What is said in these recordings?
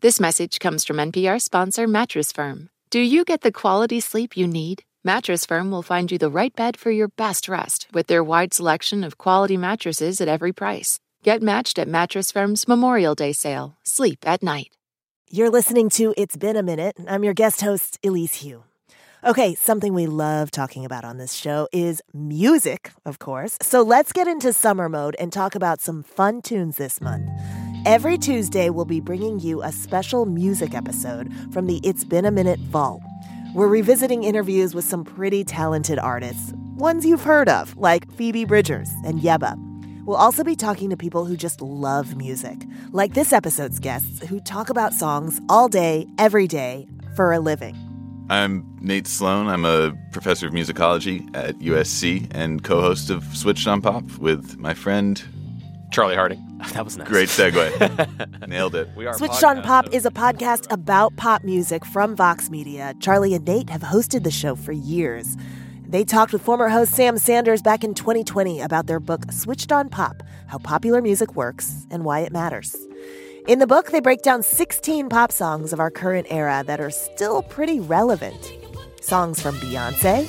This message comes from NPR sponsor Mattress Firm. Do you get the quality sleep you need? Mattress Firm will find you the right bed for your best rest with their wide selection of quality mattresses at every price. Get matched at Mattress Firm's Memorial Day sale. Sleep at night. You're listening to It's Been a Minute. I'm your guest host, Elise Hu. Okay, something we love talking about on this show is music, of course. So let's get into summer mode and talk about some fun tunes this month. Every Tuesday, we'll be bringing you a special music episode from the It's Been a Minute Vault. We're revisiting interviews with some pretty talented artists, ones you've heard of, like Phoebe Bridgers and Yebba. We'll also be talking to people who just love music, like this episode's guests who talk about songs all day, every day, for a living. I'm Nate Sloan. I'm a professor of musicology at USC and co-host of Switched on Pop with my friend Charlie Harding. That was nice. Great segue. Nailed it. Switched on Pop is a podcast about pop music from Vox Media. Charlie and Nate have hosted the show for years. They talked with former host Sam Sanders back in 2020 about their book, Switched on Pop, How Popular Music Works and Why It Matters. In the book, they break down 16 pop songs of our current era that are still pretty relevant. Songs from Beyonce,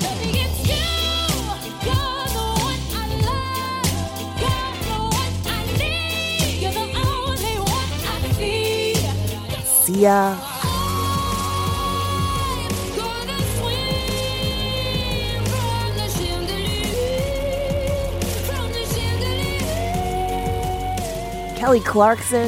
Sia, Kelly Clarkson,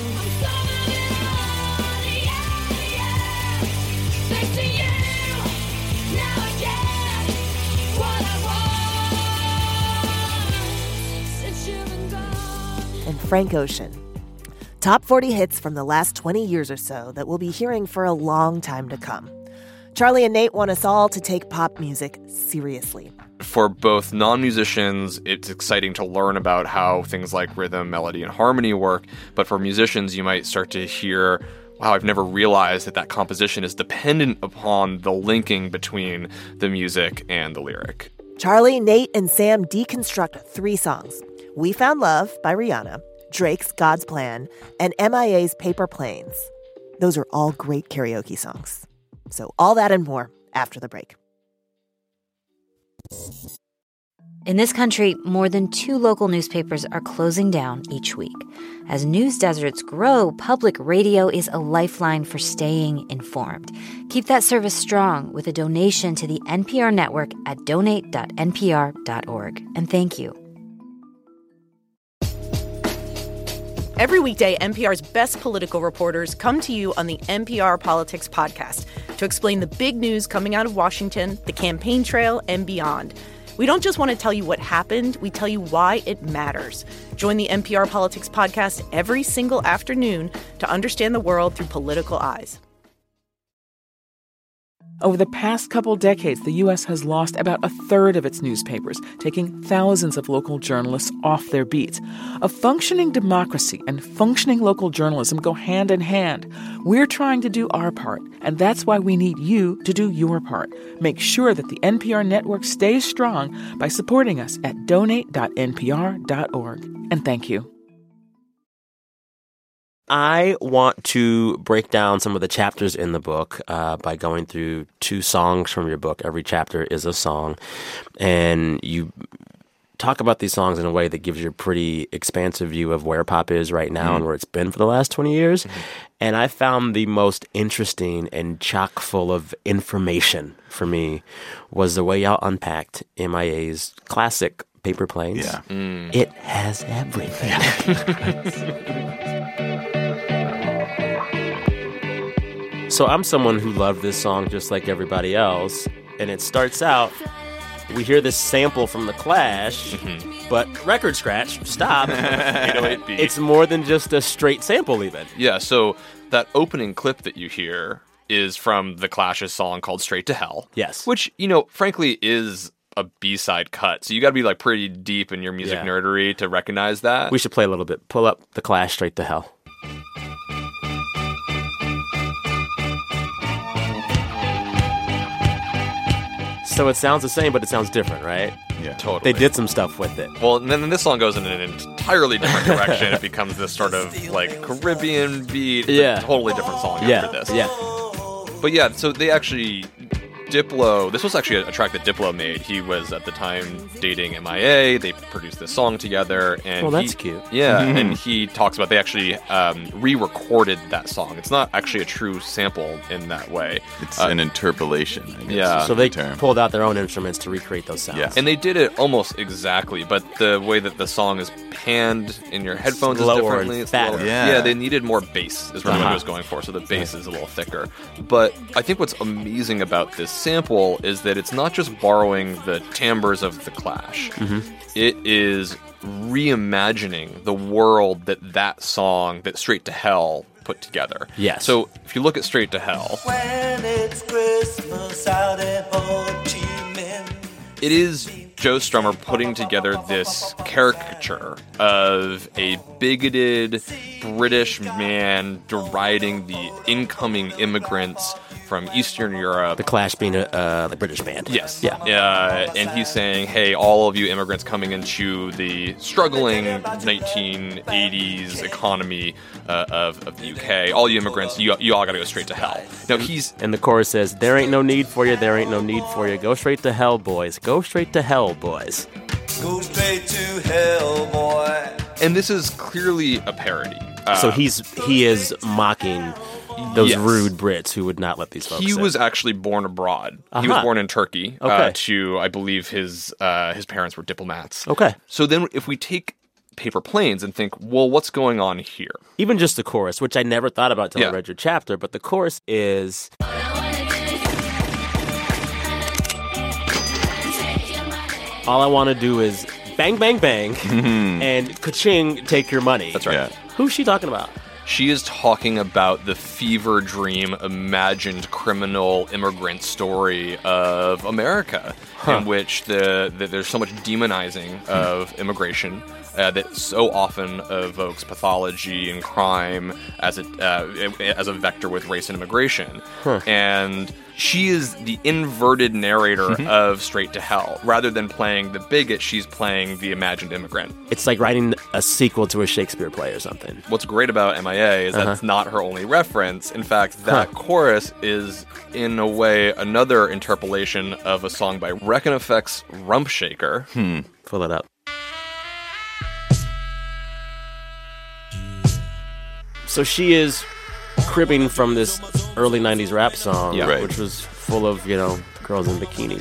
and Frank Ocean. Top 40 hits from the last 20 years or so that we'll be hearing for a long time to come. Charlie and Nate want us all to take pop music seriously. For both non-musicians, it's exciting to learn about how things like rhythm, melody, and harmony work. But for musicians, you might start to hear, wow, I've never realized that composition is dependent upon the linking between the music and the lyric. Charlie, Nate, and Sam deconstruct 3 songs. We Found Love by Rihanna, Drake's God's Plan, and MIA's Paper Planes. Those are all great karaoke songs. So all that and more after the break. In this country, more than 2 local newspapers are closing down each week. As news deserts grow, public radio is a lifeline for staying informed. Keep that service strong with a donation to the NPR network at donate.npr.org. And thank you. Every weekday, NPR's best political reporters come to you on the NPR Politics Podcast to explain the big news coming out of Washington, the campaign trail, and beyond. We don't just want to tell you what happened, we tell you why it matters. Join the NPR Politics Podcast every single afternoon to understand the world through political eyes. Over the past couple decades, the U.S. has lost about a third of its newspapers, taking thousands of local journalists off their beats. A functioning democracy and functioning local journalism go hand in hand. We're trying to do our part, and that's why we need you to do your part. Make sure that the NPR network stays strong by supporting us at donate.npr.org. And thank you. I want to break down some of the chapters in the book by going through 2 songs from your book. Every chapter is a song. And you talk about these songs in a way that gives you a pretty expansive view of where pop is right now and where it's been for the last 20 years. And I found the most interesting and chock full of information for me was the way y'all unpacked MIA's classic Paper Planes. Yeah. It has everything. So I'm someone who loved this song just like everybody else. And it starts out, we hear this sample from The Clash, but record scratch, stop. 808 beat. It's more than just a straight sample even. Yeah, so that opening clip that you hear is from The Clash's song called Straight to Hell. Yes. Which, frankly is a B-side cut. So you got to be pretty deep in your music nerdery to recognize that. We should play a little bit. Pull up The Clash, Straight to Hell. So it sounds the same, but it sounds different, right? Yeah, totally. They did some stuff with it. Well, and then this song goes in an entirely different direction. It becomes this sort of like Caribbean beat. Yeah. Totally different song after this. Yeah. But yeah, so they actually... Diplo, this was actually a track that Diplo made. He was at the time dating MIA. They produced this song together. And that's cute. Yeah, and he talks about they actually re-recorded that song. It's not actually a true sample in that way. It's an interpolation, I guess. Yeah. is So the they term. pulled out their own instruments to recreate those sounds. Yeah. And they did it almost exactly, but the way that the song is panned in your headphones Slower is differently. and It's fatter. a little- Yeah. they needed more bass is really what I was going for, so the bass is a little thicker. But I think what's amazing about this sample is that it's not just borrowing the timbres of the Clash. It is reimagining the world that song, that Straight to Hell, put together. Yes. So if you look at Straight to Hell, When it's Christmas out at Ho Chi Minh. it is Joe Strummer putting together this caricature of a bigoted British man deriding the incoming immigrants from Eastern Europe. The Clash being a British band. Yes. Yeah. And he's saying, hey, all of you immigrants coming into the struggling 1980s economy of the UK, all you immigrants, you all got to go straight to hell. Now, And the chorus says, there ain't no need for you, there ain't no need for you. Go straight to hell, boys. Go straight to hell, boys. Go straight to hell, boy. And this is clearly a parody. So he is mocking those Yes. rude Brits who would not let these folks He in. was actually born abroad. He was born in Turkey. Okay. To, I believe, his parents were diplomats. Okay. So then if we take Paper Planes and think, well, what's going on here? Even just the chorus, which I never thought about till I Yeah. read your chapter, but the chorus is... All I want to do is bang, bang, bang, and ka-ching, take your money. That's right. Yeah. Who's she talking about? She is talking about the fever dream, imagined criminal immigrant story of America, in which there's so much demonizing of immigration that so often evokes pathology and crime as a vector with race and immigration. And she is the inverted narrator of Straight to Hell. Rather than playing the bigot, she's playing the imagined immigrant. It's like writing a sequel to a Shakespeare play or something. What's great about MIA is that it's not her only reference. In fact, that chorus is, in a way, another interpolation of a song by Wreck and Effect's Rump Shaker. Pull it up. So she is cribbing from this early 90s rap song, Yeah. Right. which was full of, girls in bikinis.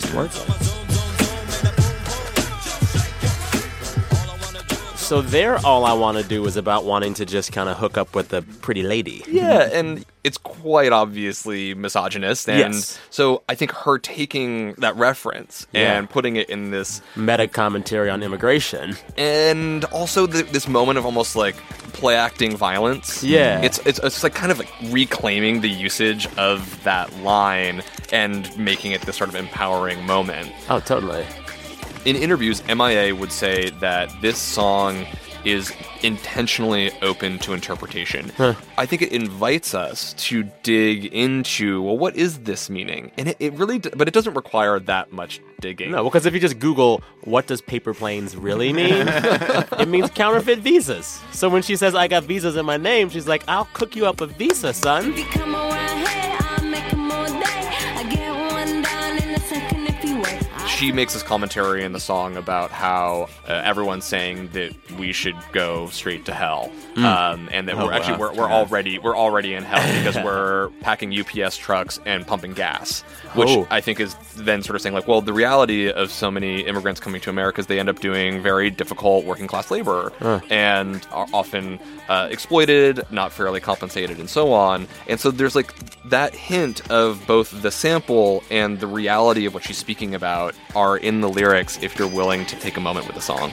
So there, All I Want to Do is about wanting to just kind of hook up with a pretty lady. Yeah, and it's quite obviously misogynist. And Yes. so I think her taking that reference and putting it in this, Meta commentary on immigration. and also this moment of almost like play acting violence. Yeah. It's like kind of like reclaiming the usage of that line and making it this sort of empowering moment. Oh, totally. In interviews, MIA would say that this song is intentionally open to interpretation. I think it invites us to dig into, well, what is this meaning? And it really, but it doesn't require that much digging. No, because if you just Google, what does paper planes really mean? It means counterfeit visas. So when she says, I got visas in my name, she's like, I'll cook you up a visa, son. Come around here, I'll make 'em all day. I get one down in a second if you wait. She makes this commentary in the song about how everyone's saying that we should go straight to hell, and that we're already in hell because we're packing UPS trucks and pumping gas, which I think is then sort of saying like, well, the reality of so many immigrants coming to America is they end up doing very difficult working class labor and are often exploited, not fairly compensated, and so on. And so there's like that hint of both the sample and the reality of what she's speaking about are in the lyrics if you're willing to take a moment with the song.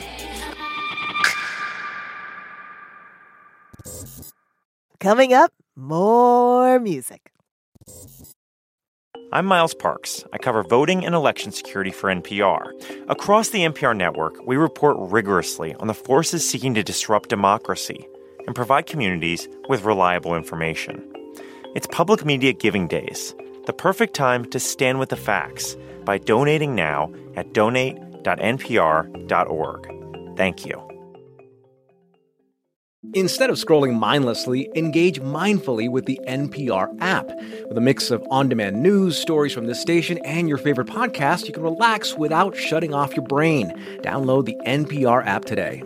Coming up, more music. I'm Miles Parks. I cover voting and election security for NPR. Across the NPR network, we report rigorously on the forces seeking to disrupt democracy and provide communities with reliable information. It's Public Media Giving Days, the perfect time to stand with the facts by donating now at donate.npr.org. Thank you. Instead of scrolling mindlessly, engage mindfully with the NPR app. With a mix of on-demand news, stories from this station, and your favorite podcast, you can relax without shutting off your brain. Download the NPR app today.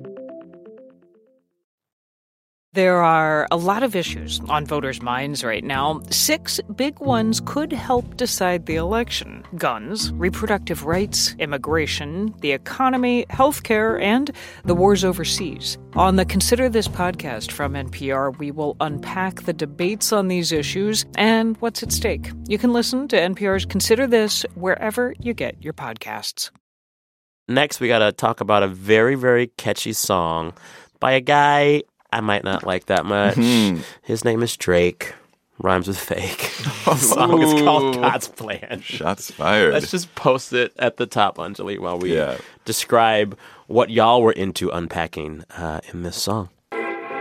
There are a lot of issues on voters' minds right now. 6 big ones could help decide the election: guns, reproductive rights, immigration, the economy, healthcare, and the wars overseas. On the Consider This podcast from NPR, we will unpack the debates on these issues and what's at stake. You can listen to NPR's Consider This wherever you get your podcasts. Next, we got to talk about a very, very catchy song by a guy I might not like that much. His name is Drake. Rhymes with fake. The song is called God's Plan. Shots fired. Let's just post it at the top, Anjali, while we describe what y'all were into unpacking in this song. They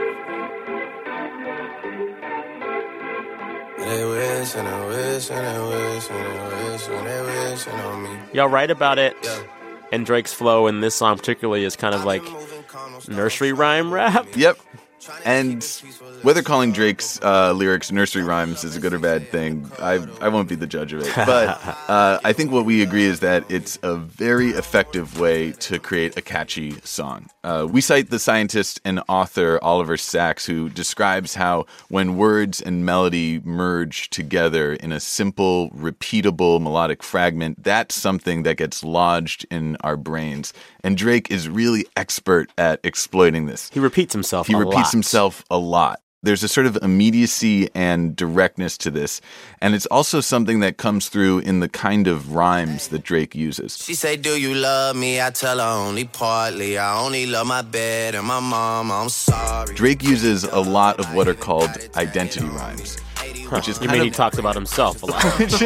wish and I wish and I wish and I wish and they wish on me. Y'all write about it. And Drake's flow in this song particularly is kind of like nursery rhyme rap. Yep. And whether calling Drake's lyrics nursery rhymes is a good or bad thing, I won't be the judge of it. But I think what we agree is that it's a very effective way to create a catchy song. We cite the scientist and author Oliver Sacks, who describes how when words and melody merge together in a simple, repeatable melodic fragment, that's something that gets lodged in our brains. And Drake is really expert at exploiting this. He repeats himself a lot. There's a sort of immediacy and directness to this. And it's also something that comes through in the kind of rhymes that Drake uses. She say, do you love me? I tell her only partly. I only love my bed and my mom. I'm sorry. Drake uses a lot of what are called identity rhymes. Which is he talks about himself a lot.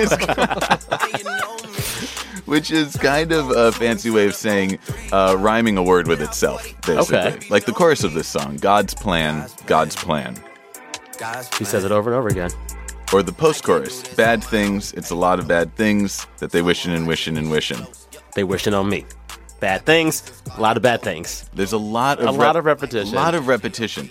Which is kind of a fancy way of saying rhyming a word with itself, basically. Okay. Like the chorus of this song, God's plan, God's plan. He says it over and over again. Or the post-chorus, bad things, it's a lot of bad things that they wishing and wishing and wishing. They wishing on me. Bad things, a lot of bad things. There's a lot of repetition. A lot of repetition.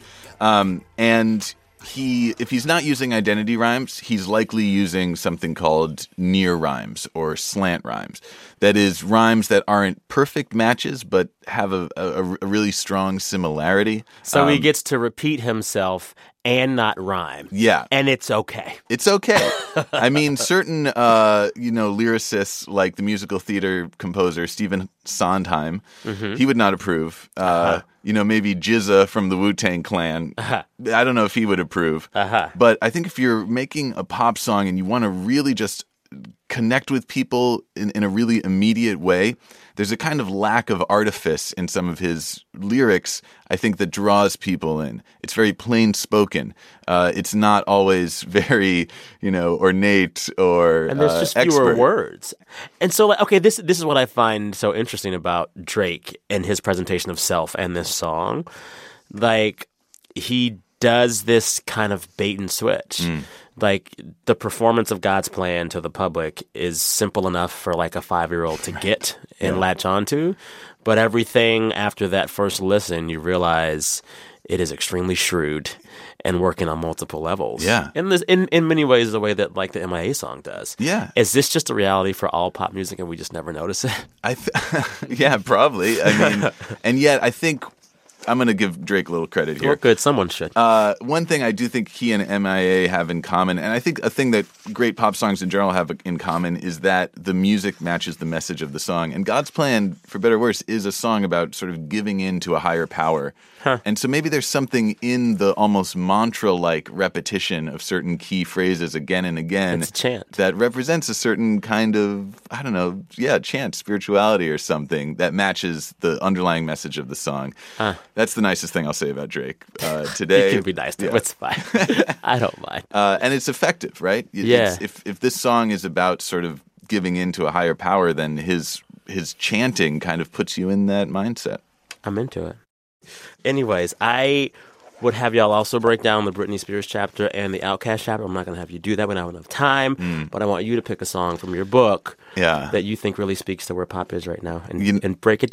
And if he's not using identity rhymes, he's likely using something called near rhymes or slant rhymes. That is, rhymes that aren't perfect matches, but have a really strong similarity. So he gets to repeat himself and not rhyme. Yeah. And it's okay. It's okay. I mean, certain, lyricists like the musical theater composer Stephen Sondheim, he would not approve. Maybe Jizza from the Wu-Tang Clan. I don't know if he would approve. But I think if you're making a pop song and you want to really just connect with people in a really immediate way, there's a kind of lack of artifice in some of his lyrics, I think, that draws people in. It's very plain spoken. It's not always very, ornate or and there's just fewer words. And so, this is what I find so interesting about Drake and his presentation of self and this song. Like, he does this kind of bait and switch. Like, the performance of God's Plan to the public is simple enough for like a 5-year-old to get and latch onto. But everything after that first listen, you realize it is extremely shrewd and working on multiple levels. Yeah. In many ways, the way that like the MIA song does. Yeah. Is this just a reality for all pop music and we just never notice it? Yeah, probably. I mean, and yet I think I'm going to give Drake a little credit here. Well, good. Someone should. One thing I do think he and MIA have in common, and I think a thing that great pop songs in general have in common, is that the music matches the message of the song. And God's Plan, for better or worse, is a song about sort of giving in to a higher power. And so maybe there's something in the almost mantra-like repetition of certain key phrases again and again. It's a chant. That represents a certain kind of, chant, spirituality or something that matches the underlying message of the song. That's the nicest thing I'll say about Drake today. You can be nice to him. It's fine. I don't mind. And it's effective, right? If this song is about sort of giving in to a higher power, then his chanting kind of puts you in that mindset. I'm into it. Anyways, I would have y'all also break down the Britney Spears chapter and the Outkast chapter. I'm not going to have you do that when I have enough time, but I want you to pick a song from your book that you think really speaks to where pop is right now and break it down.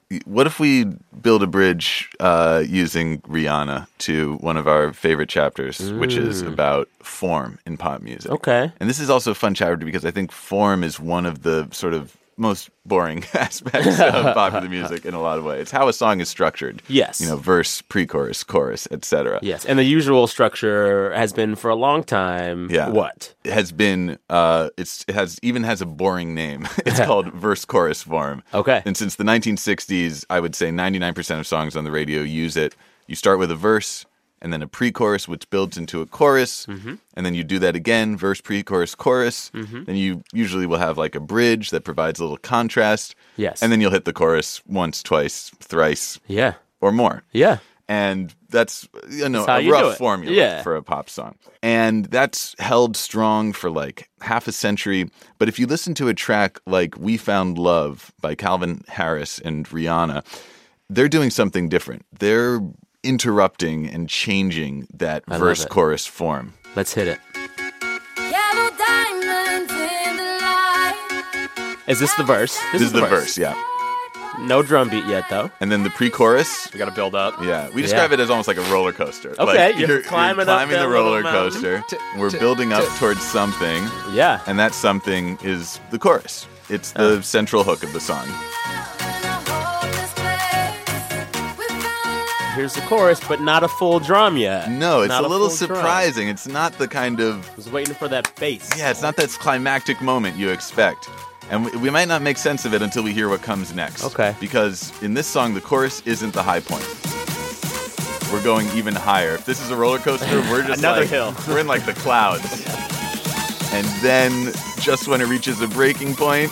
what if we build a bridge using Rihanna to one of our favorite chapters, which is about form in pop music. Okay. And this is also a fun chapter because I think form is one of the sort of most boring aspects of popular music in a lot of ways. It's how a song is structured. Yes. Verse, pre-chorus, chorus, etc. Yes. And the usual structure has been for a long time. Yeah. What? It has been, it has a boring name. It's called verse-chorus form. Okay. And since the 1960s, I would say 99% of songs on the radio use it. You start with a verse, and then a pre-chorus, which builds into a chorus, and then you do that again, verse, pre-chorus, chorus. Then you usually will have like a bridge that provides a little contrast. Yes. And then you'll hit the chorus once, twice, thrice, Yeah. or more. Yeah. And that's how a you do rough it. formula Yeah. for a pop song. And that's held strong for like half a century. But if you listen to a track like We Found Love by Calvin Harris and Rihanna, they're doing something different. They're interrupting and changing that I love it. verse-chorus form. Let's hit it. Yellow diamonds in the light. Is this the verse? This is the verse, yeah. No drum beat yet, though. And then the pre-chorus, We got to build up. yeah, we describe it as almost like a roller coaster. Okay, Like, you're climbing up that the little roller mountain. coaster. We're building up towards something, Yeah. and that something is the chorus. It's the central hook of the song. Here's the chorus, but not a full drum yet. No, it's Not a little full drum. surprising. It's not the kind of I was waiting for that bass. yeah, it's not that climactic moment you expect. And we might not make sense of it until we hear what comes next. Okay. Because in this song, the chorus isn't the high point. We're going even higher. If this is a roller coaster, we're just Another like, hill. We're in like the clouds. And then just when it reaches a breaking point,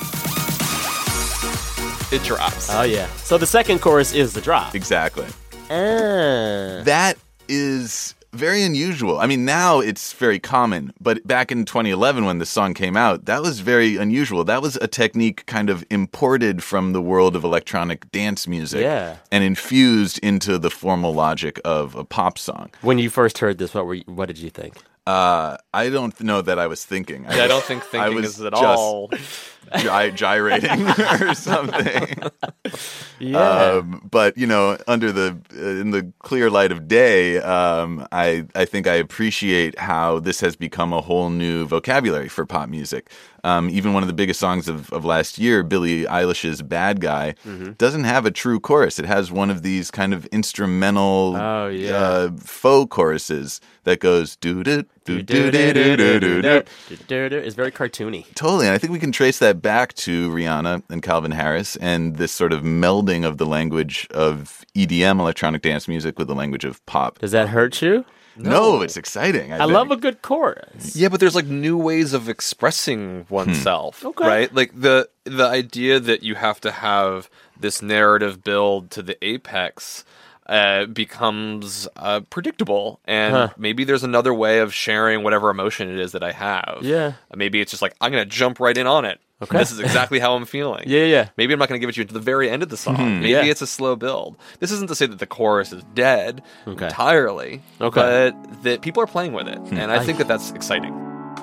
It drops. Oh, yeah. So the second chorus is the drop. exactly. Ah. That is very unusual. I mean, now it's very common, but back in 2011 when the song came out, that was very unusual. That was a technique kind of imported from the world of electronic dance music Yeah. and infused into the formal logic of a pop song. When you first heard this, what did you think? I don't know that I was thinking. I don't think I thinking was is at just all. gyrating or something. Yeah. But under in the clear light of day, I think I appreciate how this has become a whole new vocabulary for pop music. Even one of the biggest songs of last year, Billie Eilish's "Bad Guy," doesn't have a true chorus. It has one of these kind of instrumental faux choruses that goes do do do do do do do do. It's very cartoony. Totally, and I think we can trace that back to Rihanna and Calvin Harris and this sort of melding of the language of EDM, electronic dance music, with the language of pop. Does that hurt you? No, it's exciting. I love a good chorus. Yeah, but there's like new ways of expressing oneself, Okay. right? Like the idea that you have to have this narrative build to the apex becomes predictable, and maybe there's another way of sharing whatever emotion it is that I have. Yeah. Maybe it's just like I'm gonna jump right in on it. Okay. This is exactly how I'm feeling. Yeah. Maybe I'm not going to give it to you to the very end of the song. Maybe Yeah. it's a slow build. This isn't to say that the chorus is dead entirely, Okay. but that people are playing with it, and I think that that's exciting.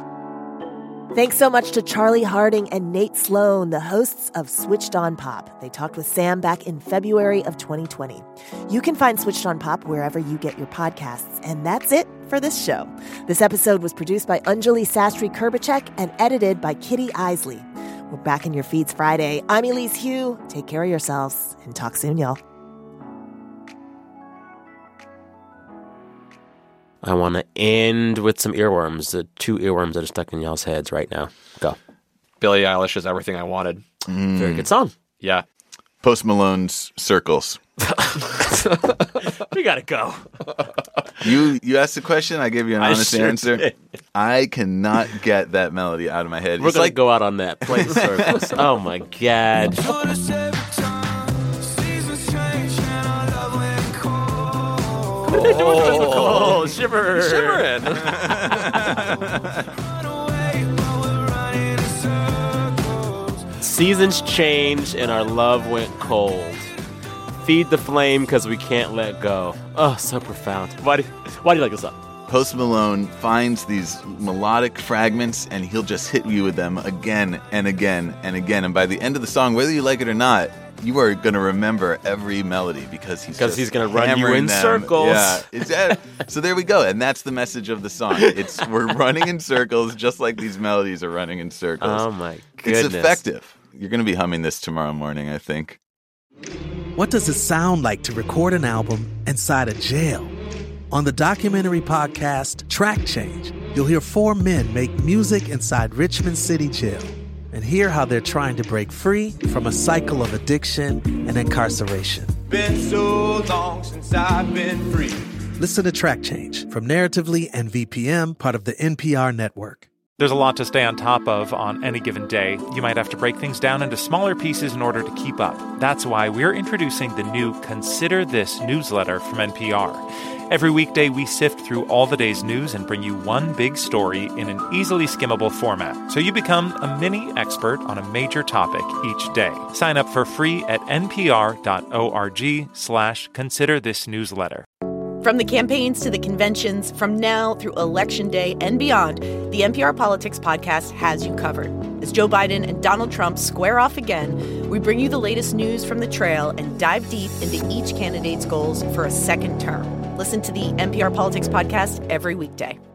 Thanks so much to Charlie Harding and Nate Sloan, the hosts of Switched on Pop. They talked with Sam back in February of 2020. You can find Switched on Pop wherever you get your podcasts. And that's it for this show. This episode was produced by Anjali Sastry-Kurbacek and edited by Kitty Isley. We're back in your feeds Friday. I'm Elise Hugh. Take care of yourselves and talk soon, y'all. I want to end with some earworms, the 2 earworms that are stuck in y'all's heads right now. Go. Billie Eilish is everything I wanted. Very good song. Yeah. Post Malone's Circles. We got to go. You asked the question, I gave you an I honest sure answer. did. I cannot get that melody out of my head. We're It's going like to go out on that. Play the circles. Oh, my God. Oh, shiver. Shivering. Seasons changed and our love went cold. Feed the flame because we can't let go. Oh, so profound. Why do you like this song? Post Malone finds these melodic fragments and he'll just hit you with them again and again and again. And by the end of the song, whether you like it or not, you are going to remember every melody because he's going to run you in circles. Yeah, so there we go, and that's the message of the song. We're running in circles, just like these melodies are running in circles. Oh my goodness, it's effective. You're going to be humming this tomorrow morning, I think. What does it sound like to record an album inside a jail? On the documentary podcast Track Change, you'll hear 4 men make music inside Richmond City Jail and hear how they're trying to break free from a cycle of addiction and incarceration. Been so long since I've been free. Listen to Track Change from Narratively and VPM, part of the NPR network. There's a lot to stay on top of on any given day. You might have to break things down into smaller pieces in order to keep up. That's why we're introducing the new Consider This newsletter from NPR. Every weekday, we sift through all the day's news and bring you one big story in an easily skimmable format, so you become a mini expert on a major topic each day. Sign up for free at npr.org/considerthisnewsletter. From the campaigns to the conventions, from now through Election Day and beyond, the NPR Politics Podcast has you covered. As Joe Biden and Donald Trump square off again, we bring you the latest news from the trail and dive deep into each candidate's goals for a second term. Listen to the NPR Politics Podcast every weekday.